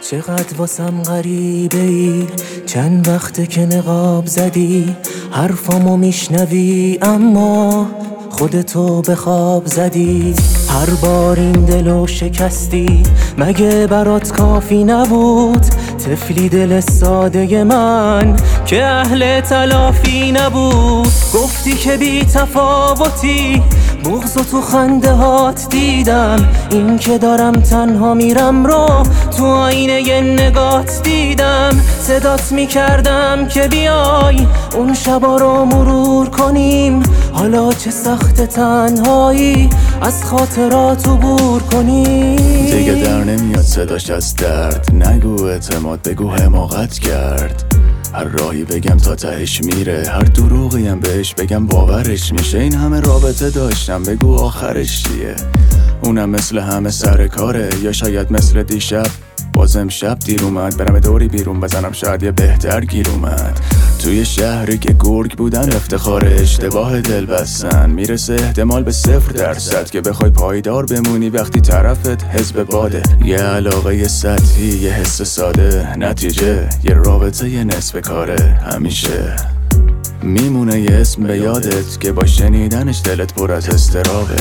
چقدر واسم غریبه ای، چند وقته که نقاب زدی، حرفامو میشنوی اما خودتو به خواب زدی. هر بار این دلو شکستی، مگه برات کافی نبود؟ طفلی دل ساده من که اهل تلافی نبود. گفتی که بی تفاوتی، بغض و تو خنده هات دیدم. این که دارم تنها میرم رو تو آینه ی نگات دیدم. صدات میکردم که بیای اون شبا رو مرور کنیم. حالا چه سخت تنهایی، از خاطرات عبور کنیم. دیگه در نمیاد صداش از درد، نگو اعتماد بگو حماقت کرد. هر راهی بگم تا تهش میره، هر دروغیم بهش بگم باورش میشه. این همه رابطه داشتم بگو آخرش چیه؟ اونم مثل همه سر کاره، یا شاید مثل دیشب بازم شب دیر اومد. برم دوری بیرون بزنم شاید یه بهتر گیر اومد. توی شهری که گرگ بودن افتخار اشتباه دل بستن. میرسه احتمال به 0% که بخوای پایدار بمونی وقتی طرفت حزب باده. یه علاقه سطحی، یه حس ساده، نتیجه یه رابطه یه نصف کاره. همیشه میمونه یه اسم به یادت که با شنیدنش دلت پر از اضطرابه.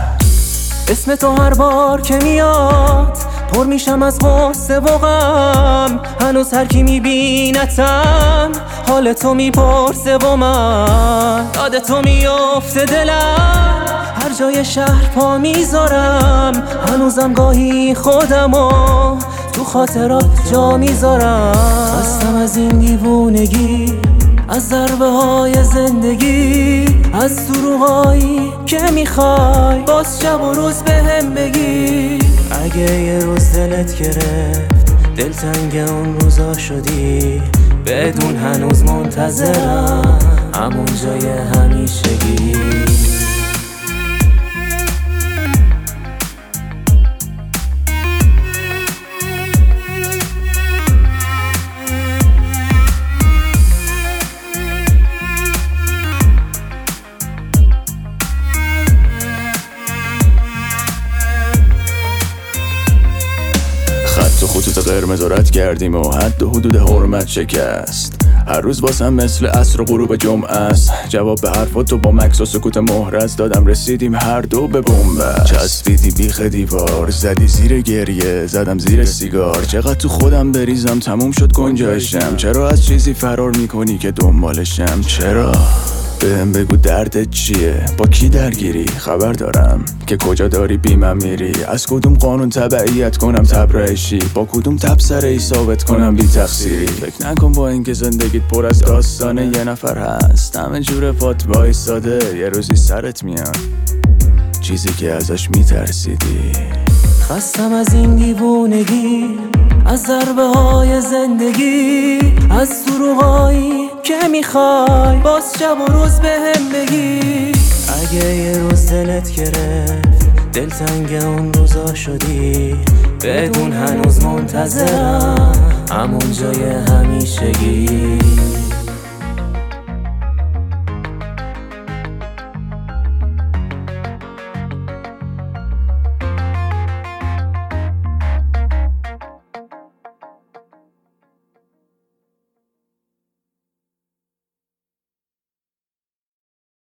اسم تو هر بار که میاد پر میشم از غصه و غم. هنوز هر کی میبینتم حال تو میپرسه و من یاد تو میفته دلم. هر جای شهر پا میذارم، هنوزم گاهی خودمو تو خاطرات جا میذارم. خستم از این دیوونگی، از ضربه های زندگی، از دروغایی که میخوای باز شب و روز بهم بگی. اگه یه روز دلت گرفت، دلتنگ اون روزا شدی، بدون هنوز منتظرم همون جای همیشگی. خط و خطوط قرمز رد کردیم و حد و حدود حرمت شکست. هر روز واسم مثل عصر و غروب جمعه است. جواب به حرفاتو با مکس و سکوت مهرز دادم، رسیدیم هر دو به بنبست. چسبیدی بیخ دیوار، زدی زیر گریه، زدم زیر سیگار. چقدر تو خودم بریزم تموم شد گنجایشم. چرا از چیزی فرار میکنی که دنبالشم؟ چرا؟ بهم بگو دردت چیه؟ با کی درگیری؟ خبر دارم که کجا داری بیمم میری. از کدوم قانون تبعیت کنم تبرئشی، با کدوم تبصره‌ای ثابت کنم بی تقصیری. فکر نکن با اینکه زندگیت پر از داستانه یه نفر هست همه جور پات وایساده یه روزی سرت میاد چیزی که ازش میترسیدی. خستم از این دیوونگی، از ضربه های زندگی، از دروغایی که میخوای باز شب و روز بهم بگی. اگه یه روز دلت گرفت، دلتنگ اون روزا شدی، بدون هنوز منتظرم همون جای همیشگی.